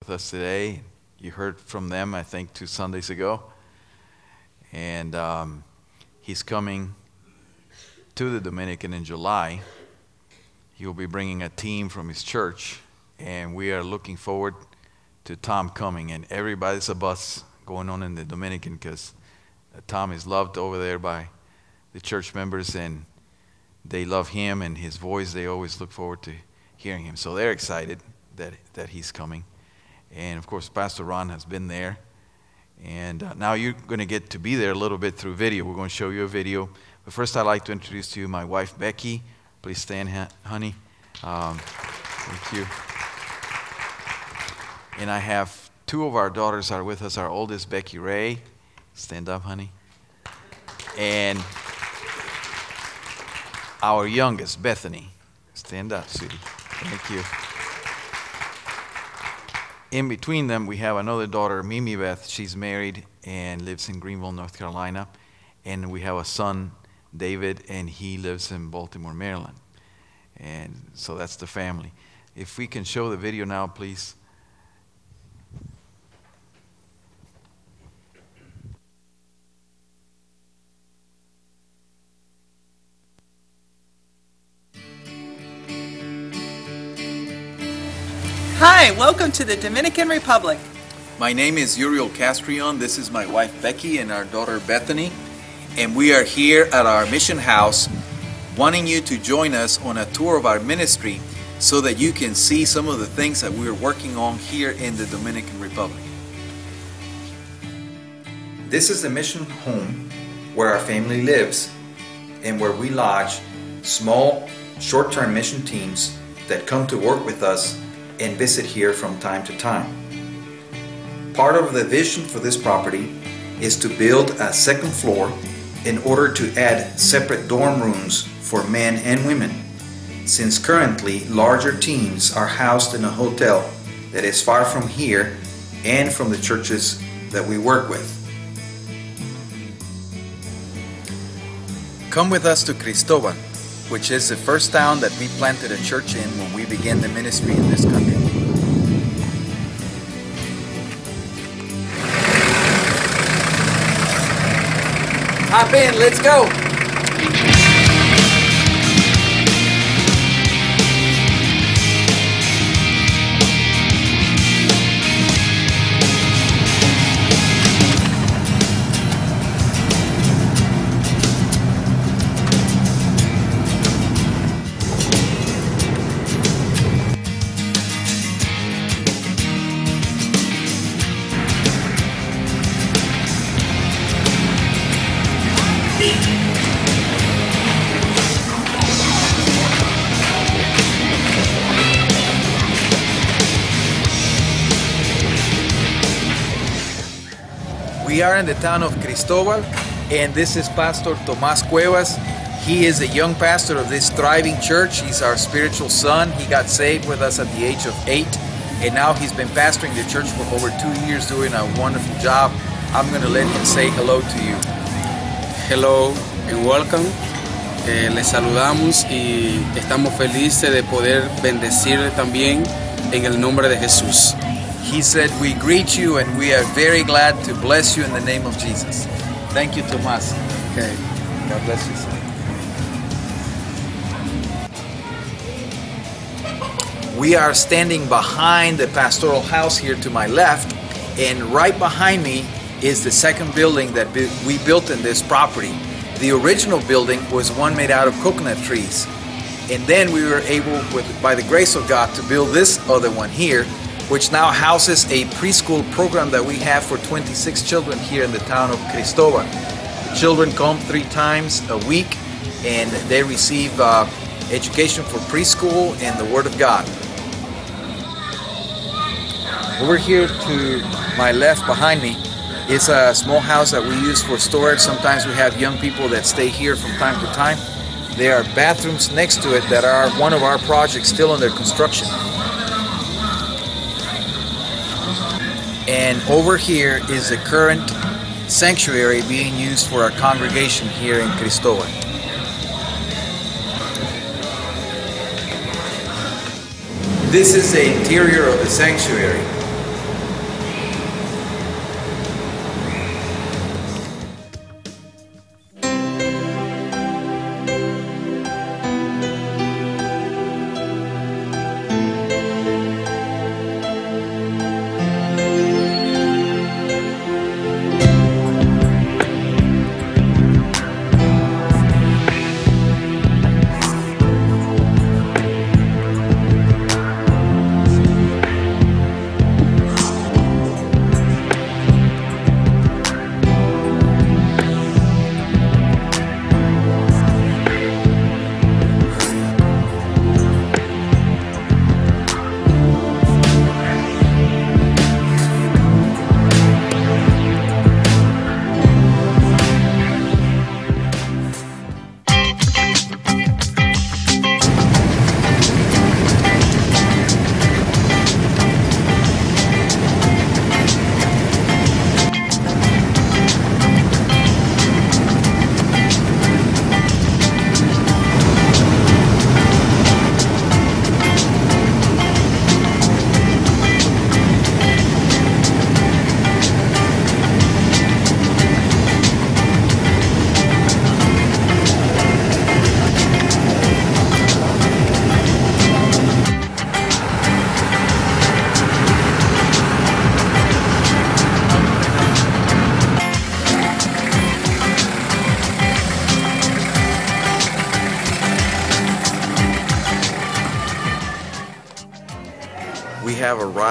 with us today. You heard from them, I think, 2 Sundays ago. And he's coming to the Dominican in July. He will be bringing a team from his church, and we are looking forward to Tom coming. And everybody's a buzz going on in the Dominican because Tom is loved over there by the church members, and they love him and his voice. They always look forward to hearing him. So they're excited that he's coming. And of course, Pastor Ron has been there. And now you're going to get to be there a little bit through video. We're going to show you a video. But first, I'd like to introduce to you my wife, Becky. Please stand, honey. Thank you. And I have 2 of our daughters are with us. Our oldest, Becky Ray. Stand up, honey. And our youngest, Bethany. Stand up, sweetie. Thank you. In between them, we have another daughter, Mimi Beth. She's married and lives in Greenville, North Carolina. And we have a son, David, and he lives in Baltimore, Maryland. And so that's the family. If we can show the video now, please. Hi, welcome to the Dominican Republic. My name is Uriel Castrion. This is my wife Becky and our daughter Bethany. And we are here at our mission house wanting you to join us on a tour of our ministry so that you can see some of the things that we're working on here in the Dominican Republic. This is the mission home where our family lives and where we lodge small, short-term mission teams that come to work with us and visit here from time to time. Part of the vision for this property is to build a second floor in order to add separate dorm rooms for men and women, since currently larger teams are housed in a hotel that is far from here and from the churches that we work with. Come with us to Cristobal, which is the first town that we planted a church in when we began the ministry in this country. Hop in, let's go! We are in the town of Cristobal, and this is Pastor Tomas Cuevas. He is a young pastor of this thriving church. He's our spiritual son. He got saved with us at the age of 8, and now he's been pastoring the church for over 2 years, doing a wonderful job. I'm going to let him say hello to you. Hello and welcome. Les saludamos y estamos felices de poder bendecirle también en el nombre de Jesús. He said, we greet you and we are very glad to bless you in the name of Jesus. Thank you, Tomas. Okay. God bless you, sir. We are standing behind the pastoral house here to my left, and right behind me is the second building that we built in this property. The original building was one made out of coconut trees. And then we were able, by the grace of God, to build this other one here, which now houses a preschool program that we have for 26 children here in the town of Cristobal. The children come 3 times a week, and they receive education for preschool and the Word of God. Over here to my left behind me is a small house that we use for storage. Sometimes we have young people that stay here from time to time. There are bathrooms next to it that are one of our projects still under construction. And over here is the current sanctuary being used for our congregation here in Cristobal. This is the interior of the sanctuary.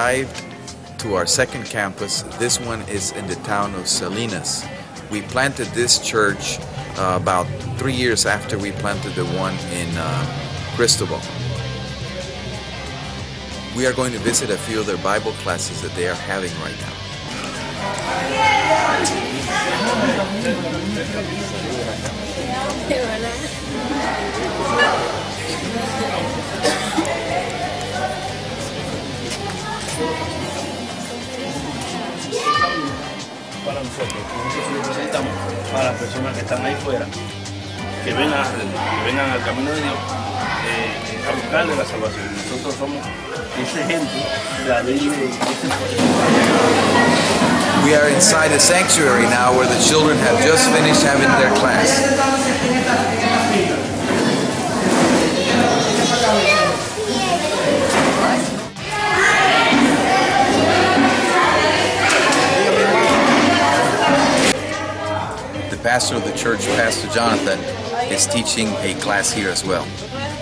arrived to our second campus. This one is in the town of Salinas. We planted this church about 3 years after we planted the one in Cristobal. We are going to visit a few of their Bible classes that they are having right now. Para nosotros representamos para las personas que están ahí fuera, que vengan al camino de Dios, a buscarle la salvación. Nosotros somos ese ejemplo, la ley de We are inside the sanctuary now where the children have just finished having their class. The pastor of the church, Pastor Jonathan, is teaching a class here as well.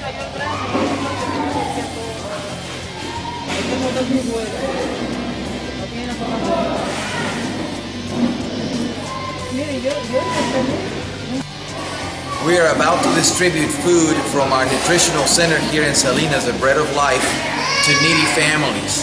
We are about to distribute food from our nutritional center here in Salinas, the Bread of Life, to needy families.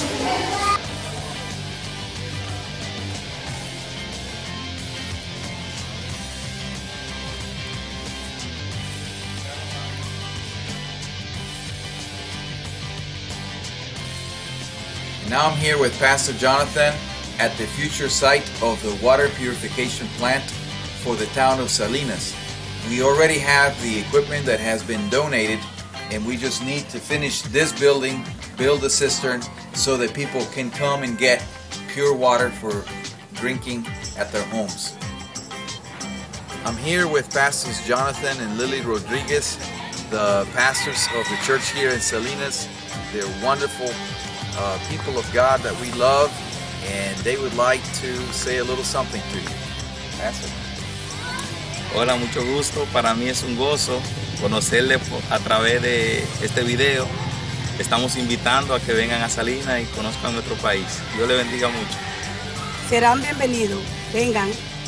And now I'm here with Pastor Jonathan at the future site of the water purification plant for the town of Salinas. We already have the equipment that has been donated, and we just need to finish this building, build a cistern, so that people can come and get pure water for drinking at their homes. I'm here with Pastors Jonathan and Lily Rodriguez, the pastors of the church here in Salinas. They're wonderful people of God that we love, and they would like to say a little something to you. Pastor. Hola, mucho gusto. Para mí es un gozo conocerle a través de este video. Estamos invitando a que vengan a Salinas y conozcan nuestro país. Dios le bendiga mucho. Serán bienvenidos. Vengan.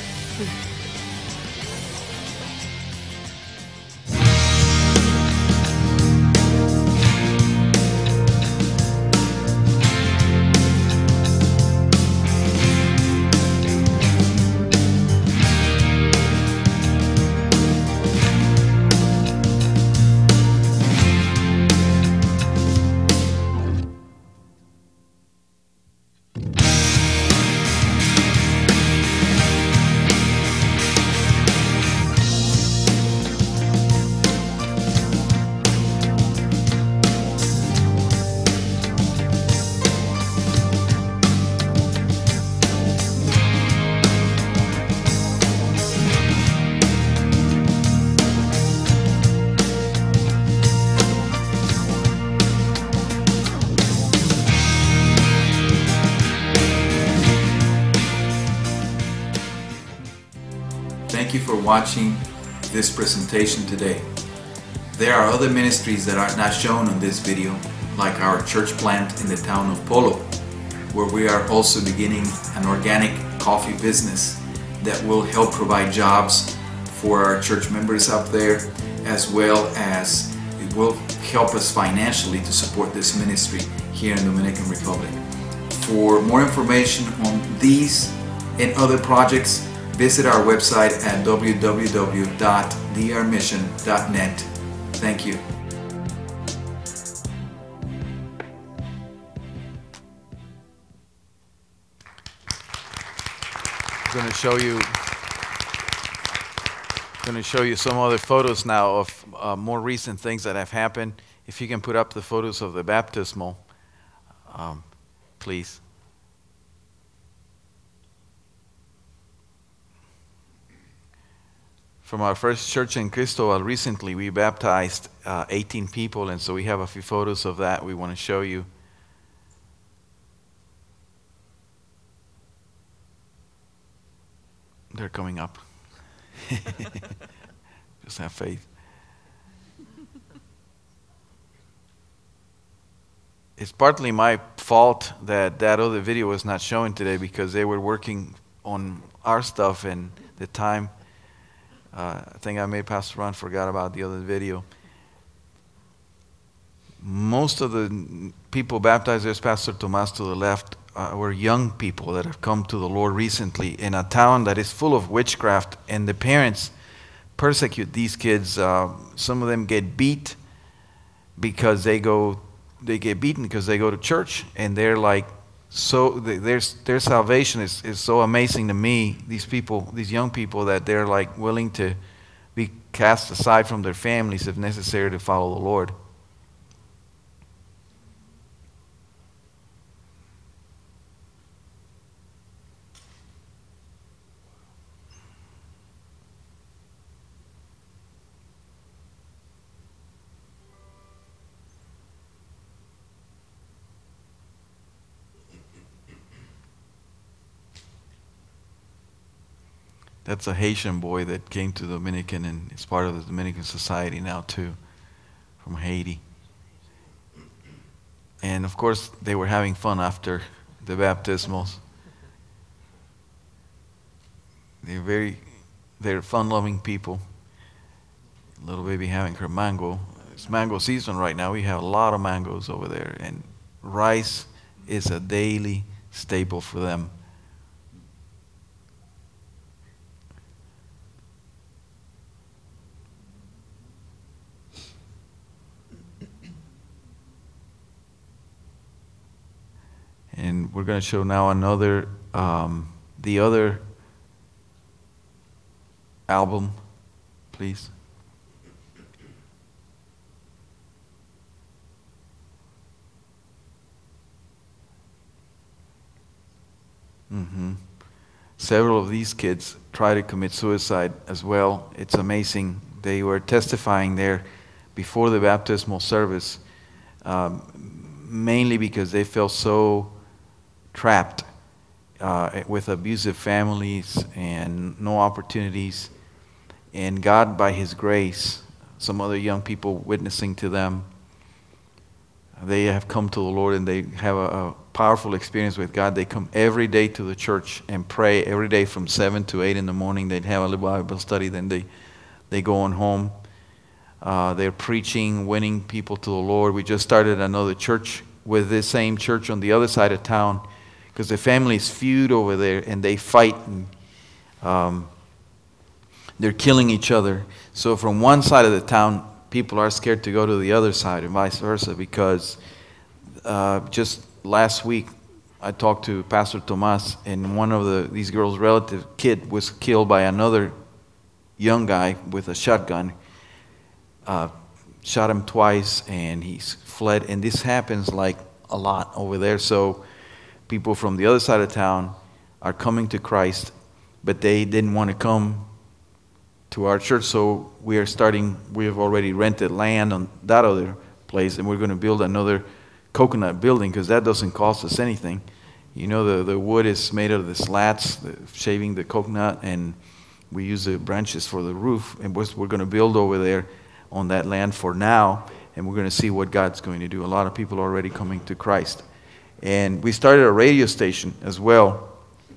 Thank you for watching this presentation today. There are other ministries that are not shown on this video, like our church plant in the town of Polo, where we are also beginning an organic coffee business that will help provide jobs for our church members up there, as well as it will help us financially to support this ministry here in the Dominican Republic. For more information on these and other projects, visit our website at www.drmission.net. Thank you. I'm going to show you some other photos now of more recent things that have happened. If you can put up the photos of the baptismal, please. From our first church in Cristobal recently, we baptized 18 people, and so we have a few photos of that we want to show you. They're coming up. Just have faith. it's partly my fault that other video was not showing today because they were working on our stuff and the time. I think I made Pastor Ron forgot about the other video. Most of the people baptized, there's Pastor Tomas to the left, were young people that have come to the Lord recently in a town that is full of witchcraft, and the parents persecute these kids. Some of them get beat because they get beaten because they go to church, and they're like, so their salvation is so amazing to me. These people, these young people, that they're like willing to be cast aside from their families if necessary to follow the Lord. That's a Haitian boy that came to Dominican and is part of the Dominican society now too, from Haiti. And of course, they were having fun after the baptismals. They're fun-loving people. Little baby having her mango. It's mango season right now. We have a lot of mangoes over there, and rice is a daily staple for them. And we're going to show now another, the other album, please. Several of these kids try to commit suicide as well. It's amazing. They were testifying there before the baptismal service, mainly because they felt so trapped with abusive families and no opportunities. And God, by His grace, some other young people witnessing to them, they have come to the Lord and they have a powerful experience with God. They come every day to the church and pray every day from 7 to 8 in the morning. They'd have a little Bible study, then they go on home. They're preaching, winning people to the Lord. We just started another church with this same church on the other side of town, because the families feud over there and they fight, and they're killing each other. So from one side of the town, people are scared to go to the other side and vice versa, because just last week I talked to Pastor Tomas, and one of these girls' relative kid was killed by another young guy with a shotgun. Shot him twice and he's fled, and this happens like a lot over there. So people from the other side of town are coming to Christ, but they didn't want to come to our church, so we have already rented land on that other place, and we're going to build another coconut building, because that doesn't cost us anything. You know, the wood is made out of the slats, shaving the coconut, and we use the branches for the roof, and we're going to build over there on that land for now, and we're going to see what God's going to do. A lot of people are already coming to Christ. And we started a radio station as well,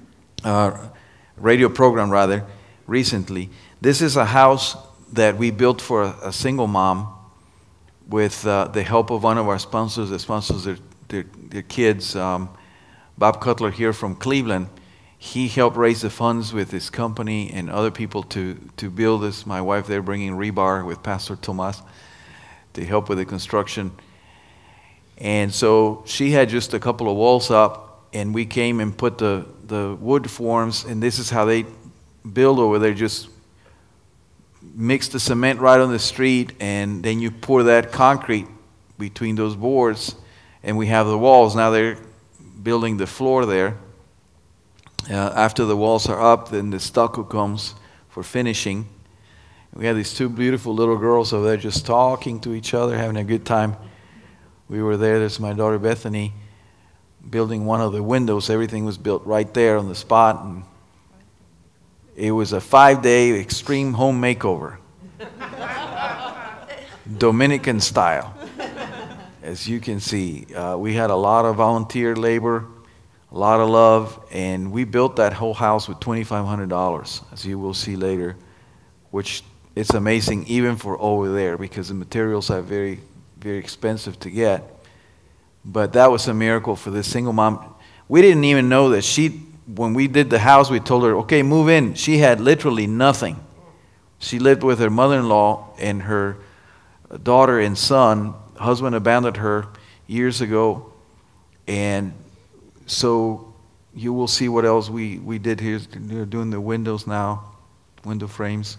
radio program rather, recently. This is a house that we built for a single mom with the help of one of our sponsors that sponsors their kids, Bob Cutler here from Cleveland. He helped raise the funds with his company and other people to build this. My wife there bringing rebar with Pastor Tomas to help with the construction. And so she had just a couple of walls up, and we came and put the wood forms, and this is how they build over there. Just mix the cement right on the street, and then you pour that concrete between those boards, and we have the walls. Now they're building the floor there. After the walls are up, then the stucco comes for finishing. We have these two beautiful little girls over there just talking to each other, having a good time. We were there. There's my daughter Bethany building one of the windows. Everything was built right there on the spot. And it was a 5-day extreme home makeover. Dominican style. as you can see, we had a lot of volunteer labor, a lot of love, and we built that whole house with $2,500, as you will see later, which it's amazing even for over there because the materials are very, very expensive to get. But that was a miracle for this single mom. We didn't even know that when we did the house, we told her, okay, move in. She had literally nothing. She lived with her mother-in-law and her daughter and son. Husband abandoned her years ago. And so you will see what else we did here. They're doing the windows now, window frames.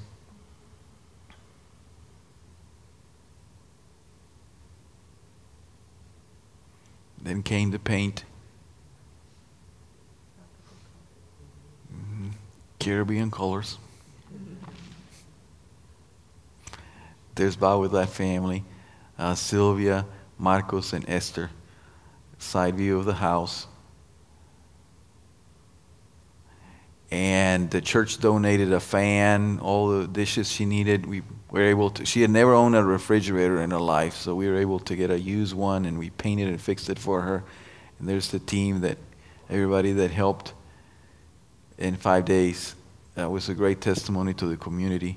Then came the paint. Caribbean colors. There's Bob with that family. Sylvia, Marcos, and Esther. Side view of the house. And the church donated a fan, all the dishes she needed. We were able to. She had never owned a refrigerator in her life, so we were able to get a used one, and we painted and fixed it for her. And there's the team everybody that helped in 5 days. That was a great testimony to the community.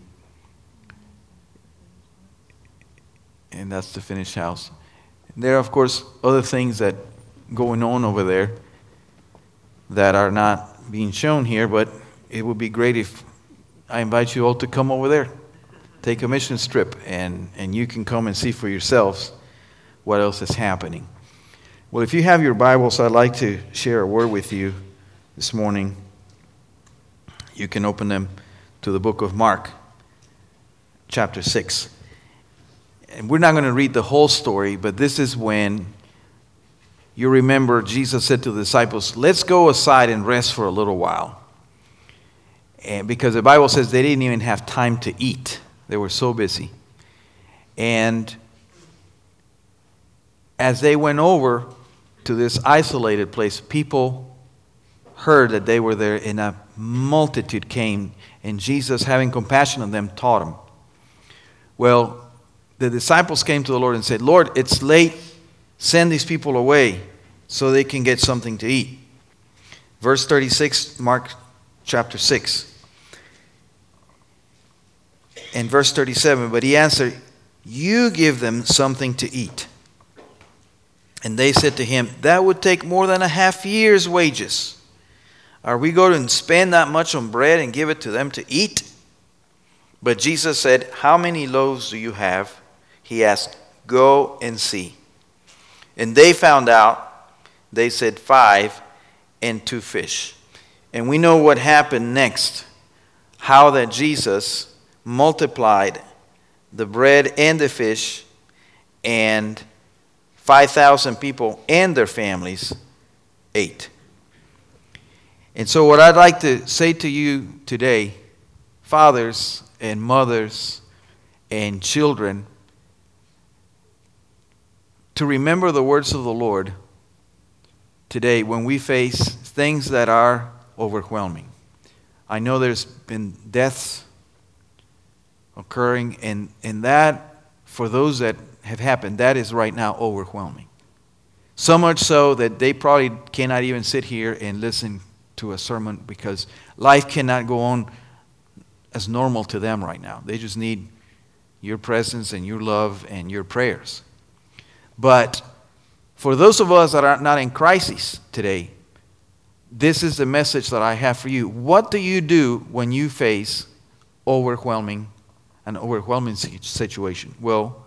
And that's the finished house. And there are, of course, other things that going on over there that are not being shown here, but it would be great if I invite you all to come over there. Take a mission trip, and you can come and see for yourselves what else is happening. Well, if you have your Bibles, I'd like to share a word with you this morning. You can open them to the book of Mark, chapter 6. And we're not going to read the whole story, but this is when you remember Jesus said to the disciples, let's go aside and rest for a little while. And because the Bible says they didn't even have time to eat. They were so busy. And as they went over to this isolated place, people heard that they were there, and a multitude came, and Jesus, having compassion on them, taught them. Well, the disciples came to the Lord and said, Lord, it's late. Send these people away so they can get something to eat. Verse 36, Mark chapter 6. And verse 37, but he answered, you give them something to eat. And they said to him, that would take more than a half year's wages. Are we going to spend that much on bread and give it to them to eat? But Jesus said, how many loaves do you have? He asked, go and see. And they found out. They said 5 and 2 fish. And we know what happened next. How that Jesus multiplied the bread and the fish, and 5,000 people and their families ate. And so what I'd like to say to you today, fathers and mothers and children, to remember the words of the Lord today when we face things that are overwhelming. I know there's been deaths occurring, and that, for those that have happened, that is right now overwhelming. So much so that they probably cannot even sit here and listen to a sermon because life cannot go on as normal to them right now. They just need your presence and your love and your prayers. But for those of us that are not in crisis today, this is the message that I have for you. What do you do when you face an overwhelming situation? Well,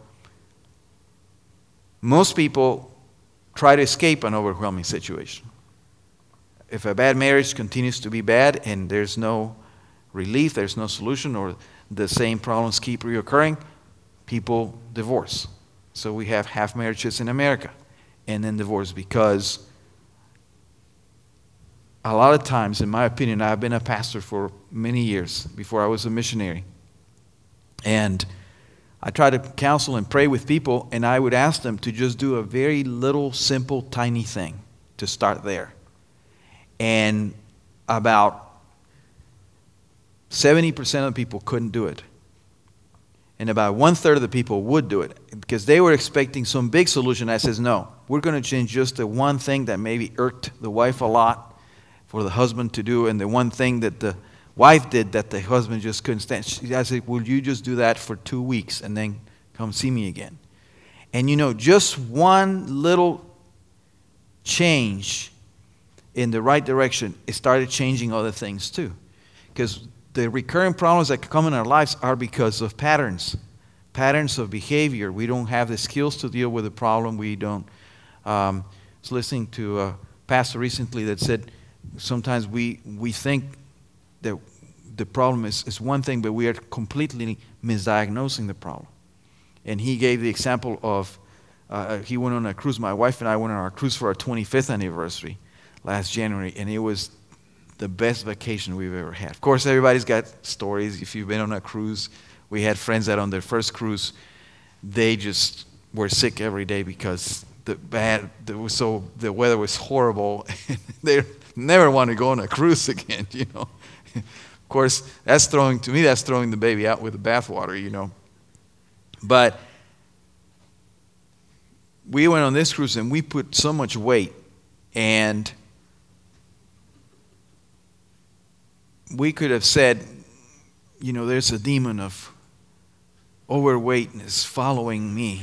most people try to escape an overwhelming situation. If a bad marriage continues to be bad and there's no relief, there's no solution, or the same problems keep reoccurring, people divorce. So we have half marriages in America and then divorce, because a lot of times, in my opinion, I've been a pastor for many years before I was a missionary. And I try to counsel and pray with people, and I would ask them to just do a very little, simple, tiny thing to start there. And about 70% of the people couldn't do it. And about 1/3 of the people would do it because they were expecting some big solution. I says, no, we're going to change just the one thing that maybe irked the wife a lot for the husband to do, and the one thing that the wife did that the husband just couldn't stand. I said, will you just do that for 2 weeks and then come see me again? And just one little change in the right direction, it started changing other things too. Because the recurring problems that come in our lives are because of patterns of behavior. We don't have the skills to deal with the problem. We don't. I was listening to a pastor recently that said sometimes we think that the problem is one thing, but we are completely misdiagnosing the problem. And he gave the example of he went on a cruise. My wife and I went on our cruise for our 25th anniversary last January, and it was the best vacation we've ever had. Of course, everybody's got stories. If you've been on a cruise, we had friends that on their first cruise, they just were sick every day because the weather was horrible. They never want to go on a cruise again, Of course, that's throwing the baby out with the bathwater, But we went on this cruise and we put so much weight, and we could have said, there's a demon of overweightness following me.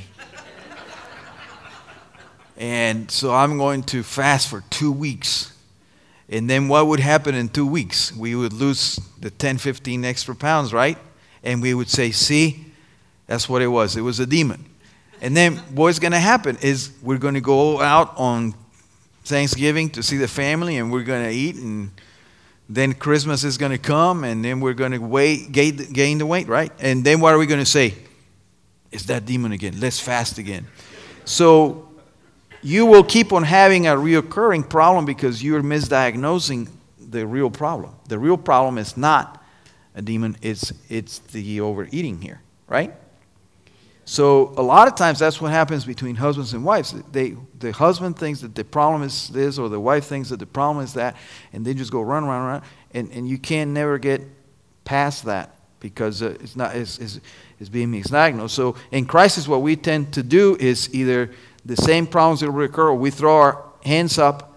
And so I'm going to fast for 2 weeks. And then what would happen in 2 weeks? We would lose the 10, 15 extra pounds, right? And we would say, see, that's what it was. It was a demon. And then what's going to happen is we're going to go out on Thanksgiving to see the family, and we're going to eat, and then Christmas is going to come, and then we're going to gain the weight, right? And then what are we going to say? It's that demon again. Let's fast again. So you will keep on having a reoccurring problem because you're misdiagnosing the real problem. The real problem is not a demon. It's the overeating here, right? So a lot of times that's what happens between husbands and wives. The husband thinks that the problem is this, or the wife thinks that the problem is that, and they just go run, and you can never get past that because it's being misdiagnosed. So in crisis, what we tend to do is either the same problems will recur, or we throw our hands up,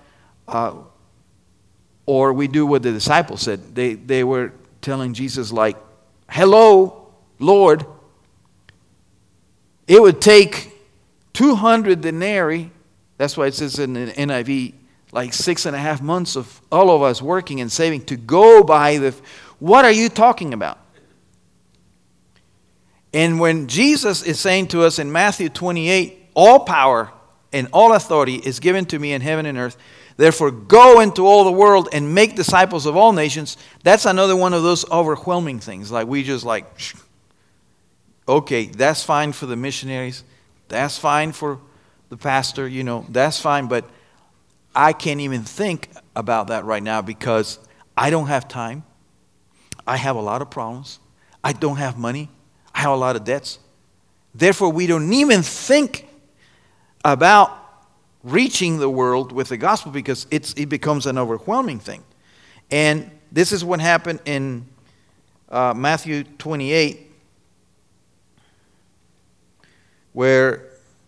or we do what the disciples said. They were telling Jesus like, "Hello, Lord. It would take 200 denarii, that's why it says in the NIV, like 6.5 months of all of us working and saving to go buy what are you talking about?" And when Jesus is saying to us in Matthew 28, all power and all authority is given to me in heaven and earth, therefore go into all the world and make disciples of all nations, that's another one of those overwhelming things. Like we just like, okay, that's fine for the missionaries. That's fine for the pastor, that's fine. But I can't even think about that right now because I don't have time. I have a lot of problems. I don't have money. I have a lot of debts. Therefore, we don't even think about reaching the world with the gospel because it becomes an overwhelming thing. And this is what happened in Matthew 28. Where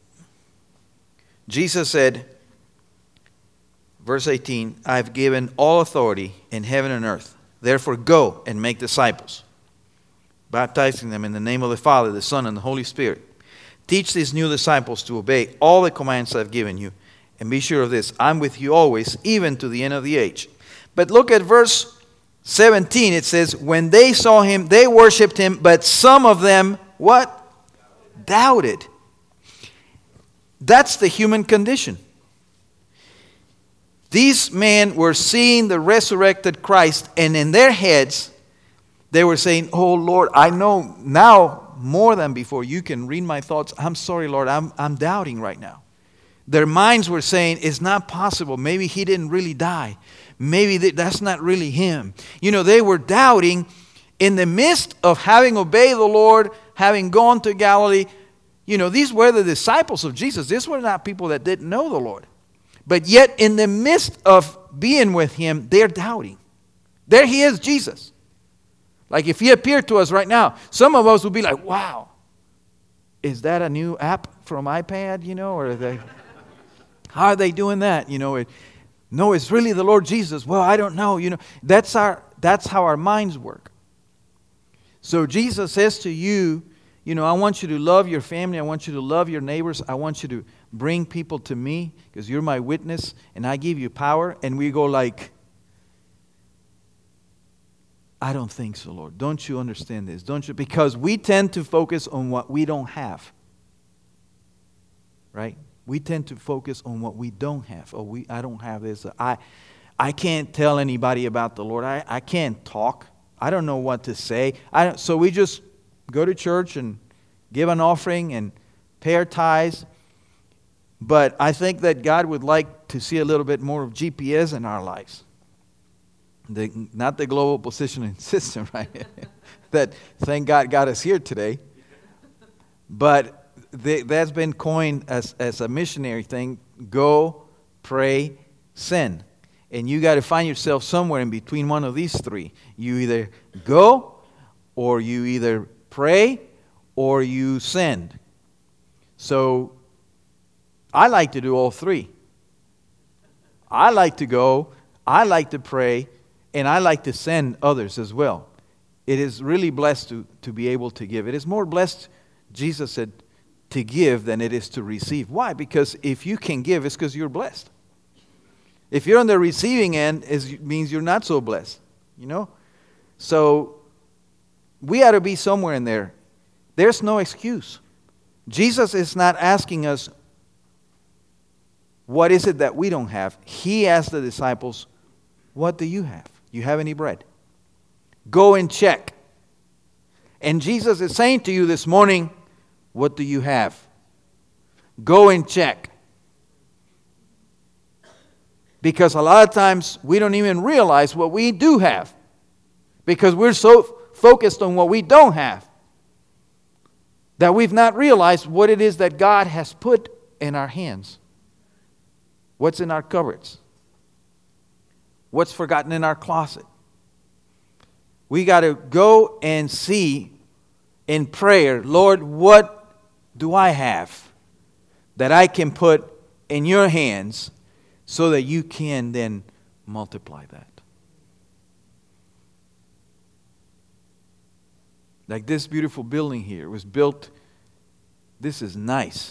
Jesus said, verse 18, "I've given all authority in heaven and earth. Therefore go and make disciples, baptizing them in the name of the Father, the Son, and the Holy Spirit. Teach these new disciples to obey all the commands I've given you. And be sure of this, I'm with you always, even to the end of the age." But look at verse 17. It says, "When they saw him, they worshipped him, but some of them," what? Doubted. That's the human condition. These men were seeing the resurrected Christ, and in their heads, they were saying, "Oh Lord, I know now more than before. You can read my thoughts. I'm sorry, Lord, I'm doubting right now." Their minds were saying, "It's not possible. Maybe he didn't really die. Maybe that's not really him." They were doubting in the midst of having obeyed the Lord, having gone to Galilee. These were the disciples of Jesus. These were not people that didn't know the Lord. But yet, in the midst of being with him, they're doubting. There he is, Jesus. Like if he appeared to us right now, some of us would be like, "Wow, is that a new app from iPad, or how are they doing that? No, it's really the Lord Jesus. Well, I don't know. That's how our minds work. So Jesus says to you, I want you to love your family. I want you to love your neighbors. I want you to bring people to me because you're my witness and I give you power. And we go like, I don't think so, Lord. Don't you understand this? Don't you? Because we tend to focus on what we don't have. Right? We tend to focus on what we don't have. I don't have this. I can't tell anybody about the Lord. I can't talk. I don't know what to say. So we just go to church and give an offering and pay our tithes. But I think that God would like to see a little bit more of GPS in our lives. Not the global positioning system, right? That, thank God, got us here today. But that's been coined as a missionary thing. Go, pray, send. And you got to find yourself somewhere in between one of these three. You either go, or you either pray, or you send. So I like to do all three. I like to go, I like to pray, and I like to send others as well. It is really blessed to be able to give. It is more blessed, Jesus said, to give than it is to receive. Why? Because if you can give, it's because you're blessed. If you're on the receiving end, it means you're not so blessed. So we ought to be somewhere in there. There's no excuse. Jesus is not asking us, what is it that we don't have? He asked the disciples, what do you have? You have any bread? Go and check. And Jesus is saying to you this morning, what do you have? Go and check. Because a lot of times we don't even realize what we do have. Because we're so focused on what we don't have that we've not realized what it is that God has put in our hands. What's in our cupboards? What's forgotten in our closet? We got to go and see in prayer, Lord, what do I have that I can put in your hands so that you can then multiply that? Like this beautiful building here was built. This is nice.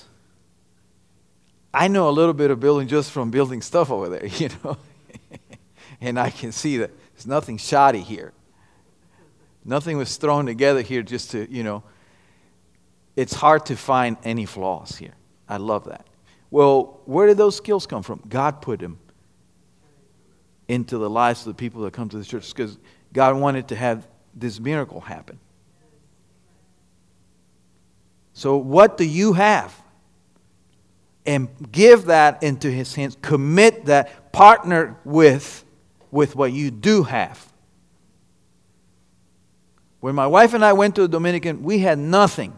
I know a little bit of building just from building stuff over there, And I can see that there's nothing shoddy here. Nothing was thrown together here just to, It's hard to find any flaws here. I love that. Well, where did those skills come from? God put them into the lives of the people that come to the church because God wanted to have this miracle happen. So what do you have? And give that into His hands. Commit that. Partner with what you do have. When my wife and I went to the Dominican, we had nothing.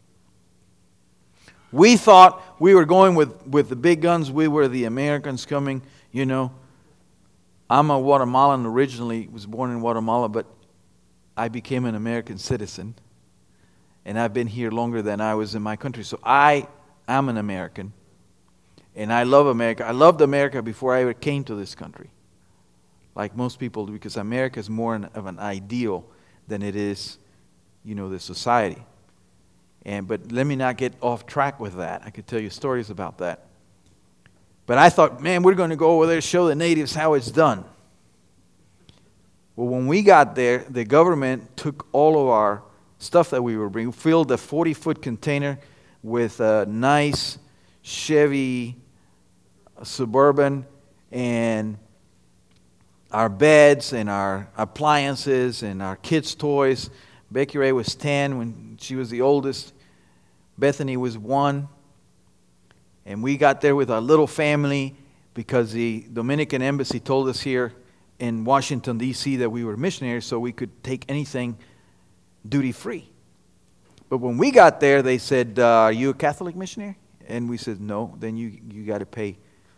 We thought we were going with the big guns. We were the Americans coming, I'm a Guatemalan originally, was born in Guatemala, but I became an American citizen. And I've been here longer than I was in my country. So I am an American. And I love America. I loved America before I ever came to this country. Like most people do, because America is more of an ideal than it is, the society. But let me not get off track with that. I could tell you stories about that. But I thought, man, we're going to go over there and show the natives how it's done. Well, when we got there, the government took all of our stuff that we were bringing, filled a 40-foot container with a nice Chevy Suburban and our beds and our appliances and our kids' toys. Becky Ray was 10 when she was the oldest. Bethany was 1. And we got there with our little family because the Dominican Embassy told us here in Washington, D.C. that we were missionaries, so we could take anything duty-free. But when we got there, they said, are you a Catholic missionary? And we said, no. Then you got to pay.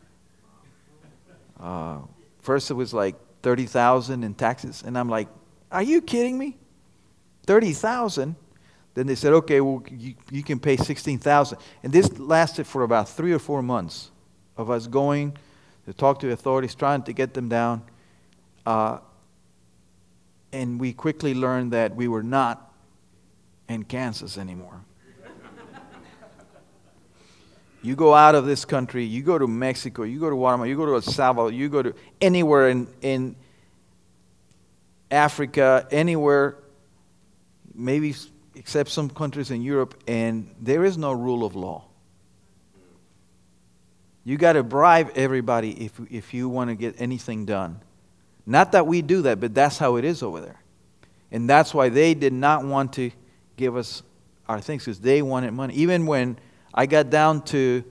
First it was like $30,000 in taxes. And I'm like, are you kidding me? $30,000? Then they said, okay, well, you can pay $16,000. And this lasted for about 3 or 4 months of us going to talk to the authorities, trying to get them down. And we quickly learned that we were not in Kansas anymore. You go out of this country, you go to Mexico, you go to Guatemala, you go to El Salvador, you go to anywhere in Africa, anywhere, maybe except some countries in Europe, and there is no rule of law. You got to bribe everybody if you want to get anything done. Not that we do that, but that's how it is over there. And that's why they did not want to give us our things, because they wanted money. Even when I got them down to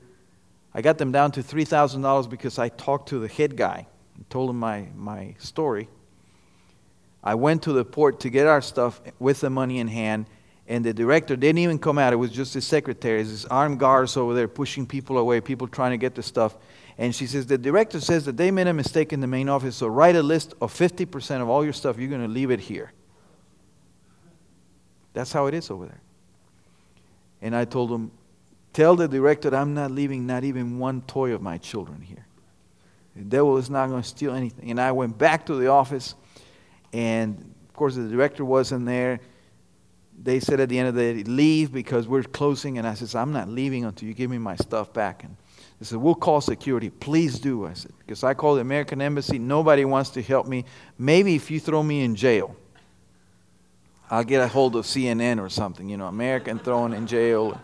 $3,000 because I talked to the head guy and told him my story. I went to the port to get our stuff with the money in hand, and the director didn't even come out. It was just his secretary, his armed guards over there pushing people away, people trying to get the stuff. And she says, the director says that they made a mistake in the main office, so write a list of 50% of all your stuff. You're going to leave it here. That's how it is over there. And I told him, tell the director that I'm not leaving not even one toy of my children here. The devil is not going to steal anything. And I went back to the office, and of course the director wasn't there. They said at the end of the day, leave because we're closing. And I said, I'm not leaving until you give me my stuff back. And they said, we'll call security. Please do. I said, because I called the American Embassy. Nobody wants to help me. Maybe if you throw me in jail, I'll get a hold of CNN or something, American thrown in jail.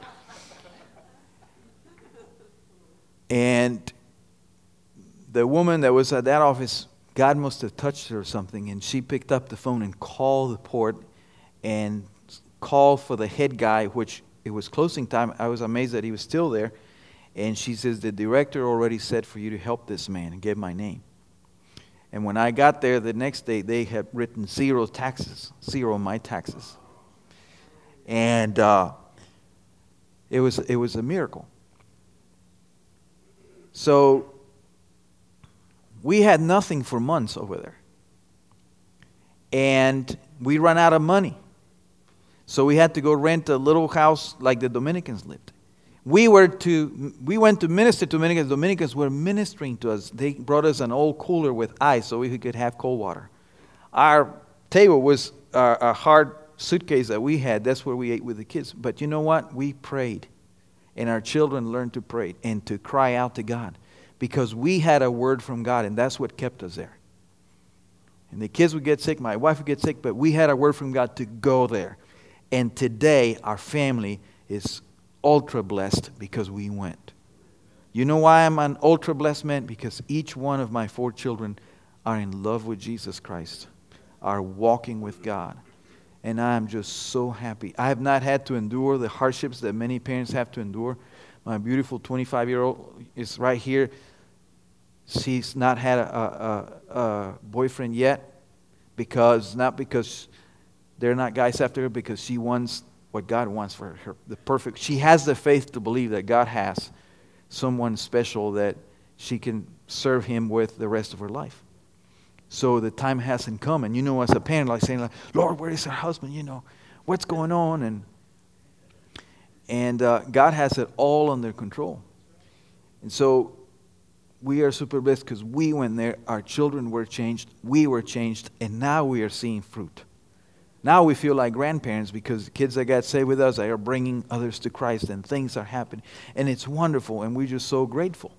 And the woman that was at that office, God must have touched her or something, and she picked up the phone and called the port and called for the head guy, which it was closing time. I was amazed that he was still there. And she says, the director already said for you to help this man, and gave my name. And when I got there the next day, they had written 0 taxes, 0 my taxes. And it was a miracle. So we had nothing for months over there. And we ran out of money. So we had to go rent a little house like the Dominicans lived. We went to minister to Dominicans. Dominicans were ministering to us. They brought us an old cooler with ice so we could have cold water. Our table was a hard suitcase that we had. That's where we ate with the kids. But you know what? We prayed. And our children learned to pray and to cry out to God. Because we had a word from God, and that's what kept us there. And the kids would get sick, my wife would get sick, but we had a word from God to go there. And today, our family is ultra blessed because we went. You know why I'm an ultra blessed man? Because each one of my 4 children are in love with Jesus Christ, are walking with God. And I'm just so happy. I have not had to endure the hardships that many parents have to endure. My beautiful 25-year-old is right here. She's not had a boyfriend yet, not because they're not guys after her, because she wants what God wants for her. She has the faith to believe that God has someone special that she can serve Him with the rest of her life. So the time hasn't come. And as a parent, like saying, Lord, where is her husband? What's going on? And God has it all under control. And so we are super blessed because we went there. Our children were changed. We were changed. And now we are seeing fruit. Now we feel like grandparents because the kids that got saved with us are bringing others to Christ and things are happening. And it's wonderful and we're just so grateful.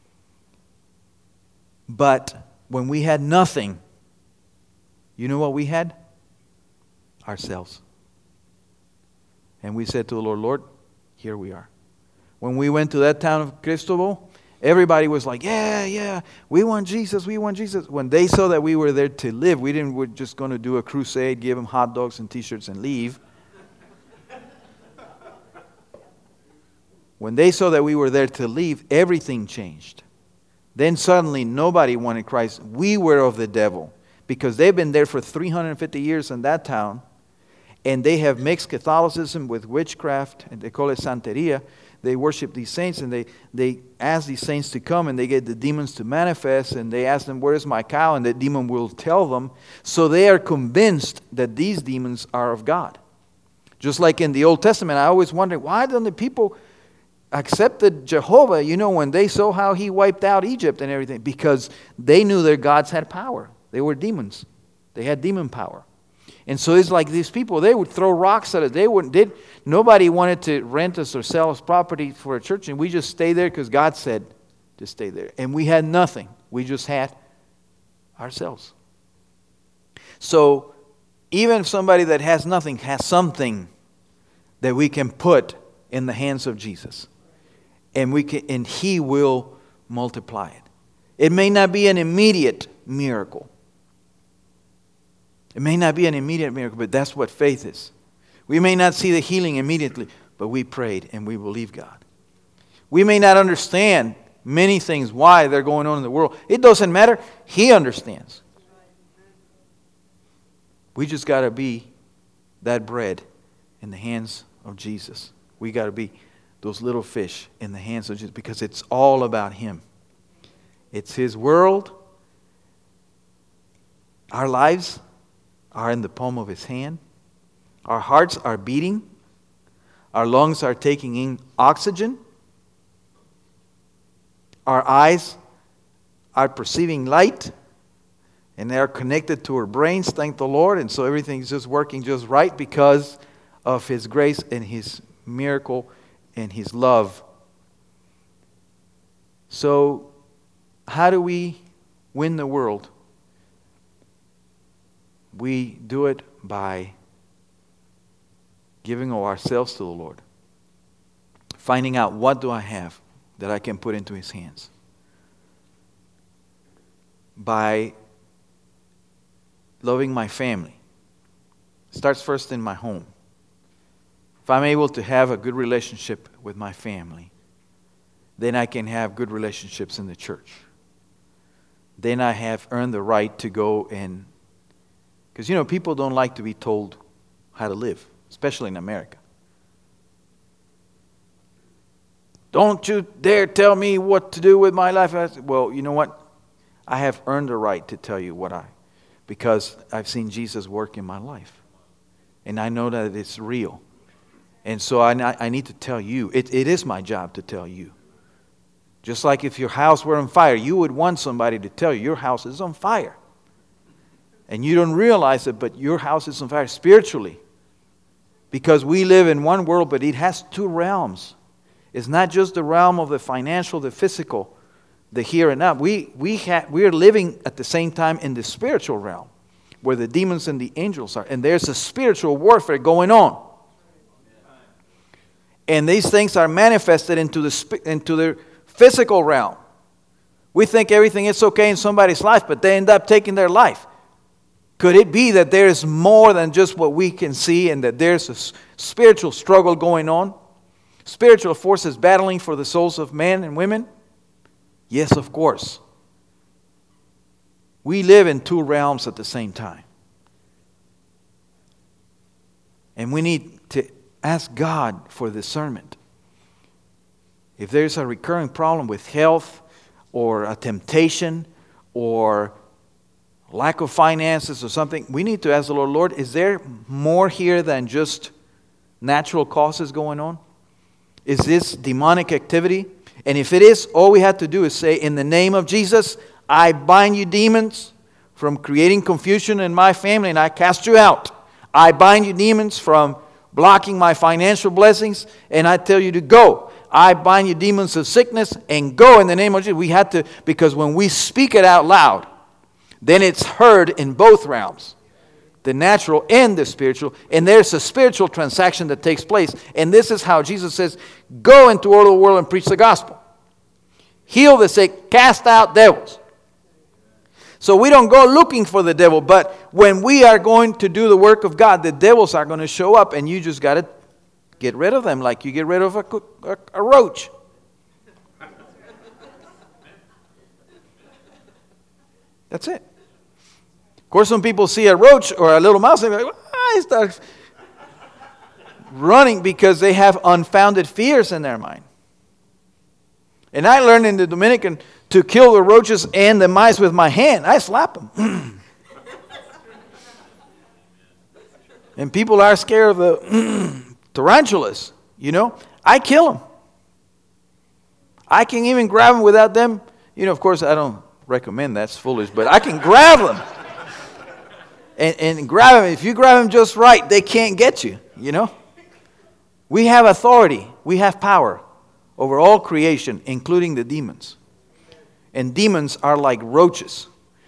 But when we had nothing, you know what we had? Ourselves. And we said to the Lord, here we are. When we went to that town of Cristobal, everybody was like, yeah, we want Jesus, we want Jesus. When they saw that we were there to live, we're just going to do a crusade, give them hot dogs and T-shirts and leave. When they saw that we were there to leave, everything changed. Then suddenly nobody wanted Christ. We were of the devil because they've been there for 350 years in that town, and they have mixed Catholicism with witchcraft, and they call it Santeria. They worship these saints, and they ask these saints to come, and they get the demons to manifest, and they ask them, where's my cow? And the demon will tell them. So they are convinced that these demons are of God. Just like in the Old Testament, I always wondered, why don't the people accepted Jehovah, when they saw how he wiped out Egypt and everything? Because they knew their gods had power. They were demons. They had demon power. And so it's like these people, they would throw rocks at us. Nobody wanted to rent us or sell us property for a church, and we just stayed there because God said to stay there. And we had nothing. We just had ourselves. So even if somebody that has nothing has something that we can put in the hands of Jesus, and he will multiply it. It may not be an immediate miracle. It may not be an immediate miracle, but that's what faith is. We may not see the healing immediately, but we prayed and we believe God. We may not understand many things, why they're going on in the world. It doesn't matter. He understands. We just got to be that bread in the hands of Jesus. We got to be those little fish in the hands of Jesus, because it's all about him. It's his world. Our lives are in the palm of his hand. Our hearts are beating. Our lungs are taking in oxygen. Our eyes are perceiving light. And they are connected to our brains, thank the Lord. And so everything's just working just right because of his grace and his miracle and his love. So how do we win the world? We do it by giving of ourselves to the Lord. Finding out, what do I have that I can put into his hands? By loving my family. It starts first in my home. If I'm able to have a good relationship with my family, then I can have good relationships in the church. Then I have earned the right to go and... Because, people don't like to be told how to live, especially in America. Don't you dare tell me what to do with my life. Well, you know what? I have earned the right to tell you because I've seen Jesus work in my life. And I know that it's real. And so I need to tell you. It is my job to tell you. Just like if your house were on fire, you would want somebody to tell you your house is on fire. And you don't realize it, but your house is on fire spiritually. Because we live in one world, but it has two realms. It's not just the realm of the financial, the physical, the here and now. We are living at the same time in the spiritual realm, where the demons and the angels are. And there's a spiritual warfare going on. And these things are manifested into the physical realm. We think everything is okay in somebody's life, but they end up taking their life. Could it be that there is more than just what we can see, and that there's a spiritual struggle going on? Spiritual forces battling for the souls of men and women? Yes, of course. We live in two realms at the same time. And we need to ask God for discernment. If there's a recurring problem with health, or a temptation, or lack of finances or something, we need to ask the Lord, is there more here than just natural causes going on? Is this demonic activity? And if it is, all we have to do is say, in the name of Jesus, I bind you demons from creating confusion in my family, and I cast you out. I bind you demons from blocking my financial blessings, and I tell you to go. I bind you demons of sickness, and go in the name of Jesus. We had to, because when we speak it out loud, then it's heard in both realms, the natural and the spiritual. And there's a spiritual transaction that takes place. And this is how Jesus says, go into all the world and preach the gospel. Heal the sick, cast out devils. So we don't go looking for the devil, but when we are going to do the work of God, the devils are going to show up, and you just got to get rid of them like you get rid of a roach. That's it. Of course, when people see a roach or a little mouse, they're like, I start running because they have unfounded fears in their mind. And I learned in the Dominican to kill the roaches and the mice with my hand. I slap them. And people are scared of the tarantulas, you know. I kill them. I can even grab them without them. You know, of course, I don't recommend that's foolish, but I can grab them. And grab them. If you grab them just right, they can't get you, you know. We have authority. We have power over all creation, including the demons. And demons are like roaches.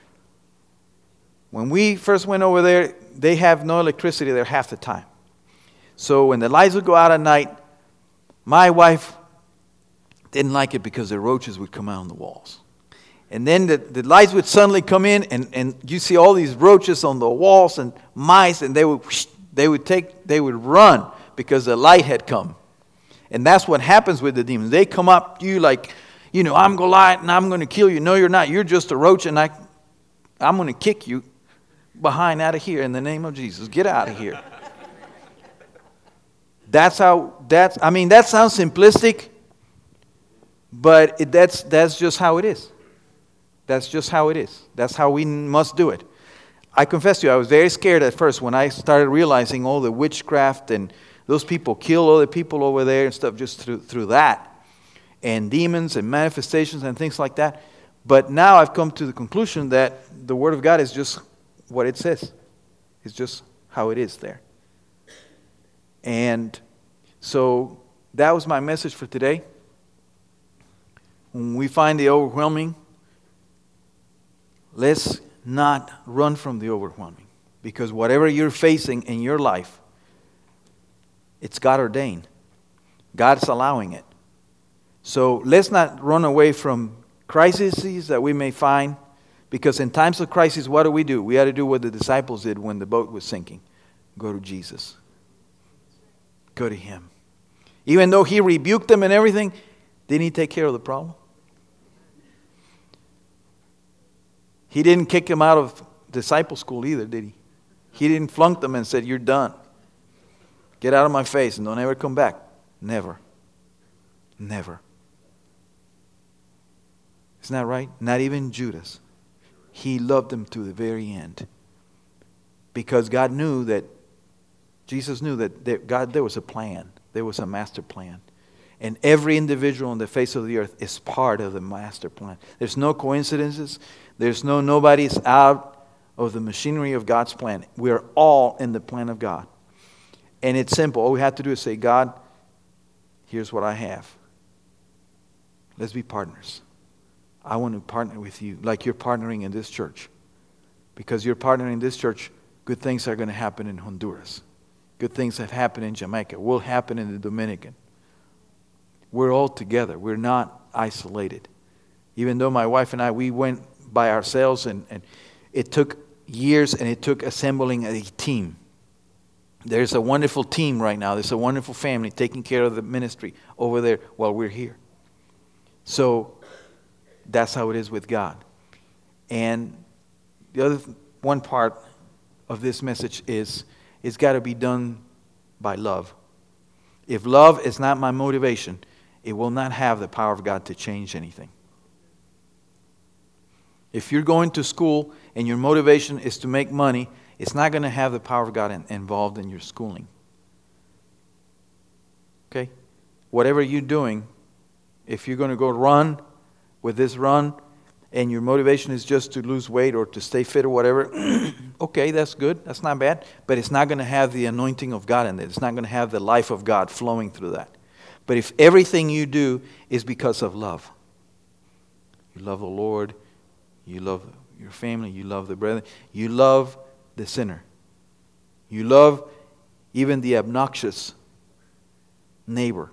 When we first went over there, they have no electricity there half the time. So when the lights would go out at night, my wife didn't like it because the roaches would come out on the walls. And then the lights would suddenly come in, and you see all these roaches on the walls and mice, and they would run because the light had come. And that's what happens with the demons. They come up to you like, you know, I'm Goliath and I'm going to kill you. No, you're not. You're just a roach, and I'm going to kick you behind out of here in the name of Jesus. Get out of here. That sounds simplistic, but that's just how it is. That's just how it is. That's how we must do it. I confess to you, I was very scared at first when I started realizing all the witchcraft and those people kill other people over there and stuff just through that. And demons and manifestations and things like that. But now I've come to the conclusion that the Word of God is just what it says. It's just how it is there. And so that was my message for today. When we find the overwhelming, let's not run from the overwhelming. Because whatever you're facing in your life, it's God ordained. God's allowing it. So let's not run away from crises that we may find. Because in times of crisis, what do? We had to do what the disciples did when the boat was sinking. Go to Jesus. Go to Him. Even though He rebuked them and everything, didn't He take care of the problem? He didn't kick them out of disciple school either, did He? He didn't flunk them and said, you're done. Get out of my face and don't ever come back. Never. Never. Isn't that right? Not even Judas. He loved them to the very end. Because God knew that, Jesus knew that there was a plan. There was a master plan. And every individual on the face of the earth is part of the master plan. There's no coincidences. There's nobody's out of the machinery of God's plan. We are all in the plan of God. And it's simple. All we have to do is say, God, here's what I have. Let's be partners. I want to partner with you like you're partnering in this church. Because you're partnering in this church, good things are going to happen in Honduras. Good things have happened in Jamaica. Will happen in the Dominican. We're all together. We're not isolated. Even though my wife and I, we went by ourselves and it took years and it took assembling a team. There's a wonderful team right now. There's a wonderful family taking care of the ministry over there while we're here. So that's how it is with God. And the other one part of this message is it's got to be done by love. If love is not my motivation, it will not have the power of God to change anything. If you're going to school and your motivation is to make money, it's not going to have the power of God involved in your schooling. Okay? Whatever you're doing, if you're going to go run with this run and your motivation is just to lose weight or to stay fit or whatever, okay, that's good. That's not bad. But it's not going to have the anointing of God in it. It's not going to have the life of God flowing through that. But if everything you do is because of love, you love the Lord, you love your family, you love the brethren, you love the sinner. You love even the obnoxious neighbor.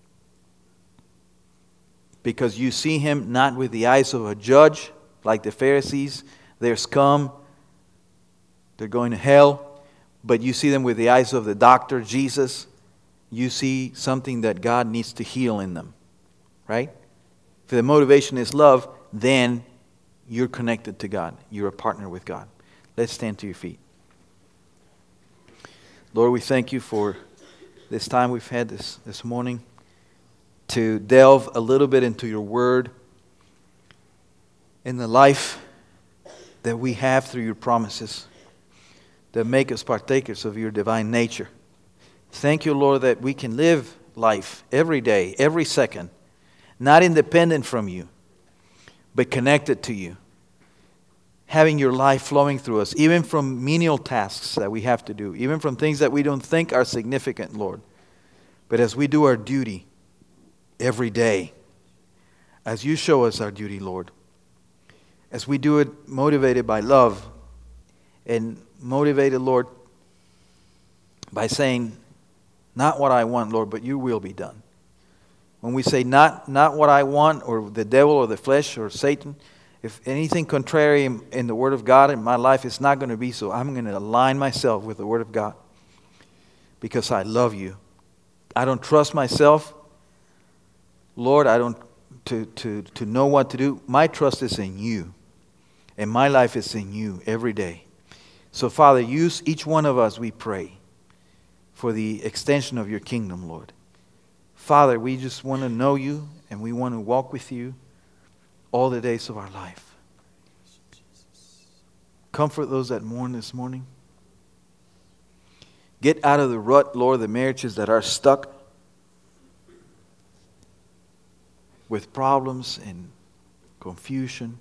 Because you see him not with the eyes of a judge, like the Pharisees. They're scum. They're going to hell. But you see them with the eyes of the doctor, Jesus. You see something that God needs to heal in them. Right? If the motivation is love, then you're connected to God. You're a partner with God. Let's stand to your feet. Lord, we thank you for this time we've had this morning to delve a little bit into your word and the life that we have through your promises. that make us partakers of your divine nature. Thank you, Lord, that we can live life every day, every second, not independent from you, but connected to you, having your life flowing through us, even from menial tasks that we have to do, even from things that we don't think are significant, Lord. But as we do our duty every day, as you show us our duty, Lord, as we do it motivated by love and motivated, Lord, by saying, not what I want, Lord, but your will be done. When we say not what I want, or the devil or the flesh or Satan, if anything contrary in the Word of God in my life, it's not going to be so. I'm going to align myself with the Word of God because I love you. I don't trust myself. Lord, I don't to know what to do. My trust is in you. And my life is in you every day. So, Father, use each one of us, we pray, for the extension of your kingdom, Lord. Father, we just want to know you and we want to walk with you all the days of our life. Comfort those that mourn this morning. Get out of the rut, Lord, the marriages that are stuck with problems and confusion,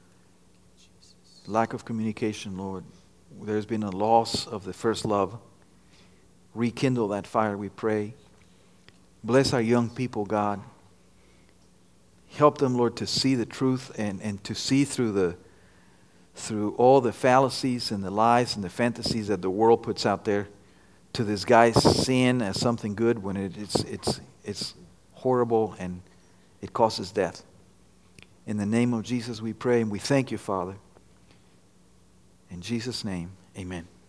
lack of communication, Lord. There's been a loss of the first love. Rekindle that fire, we pray. Bless our young people, God. Help them, Lord, to see the truth and to see through all the fallacies and the lies and the fantasies that the world puts out there to disguise sin as something good when it's horrible and it causes death. In the name of Jesus we pray and we thank you, Father. In Jesus' name, amen.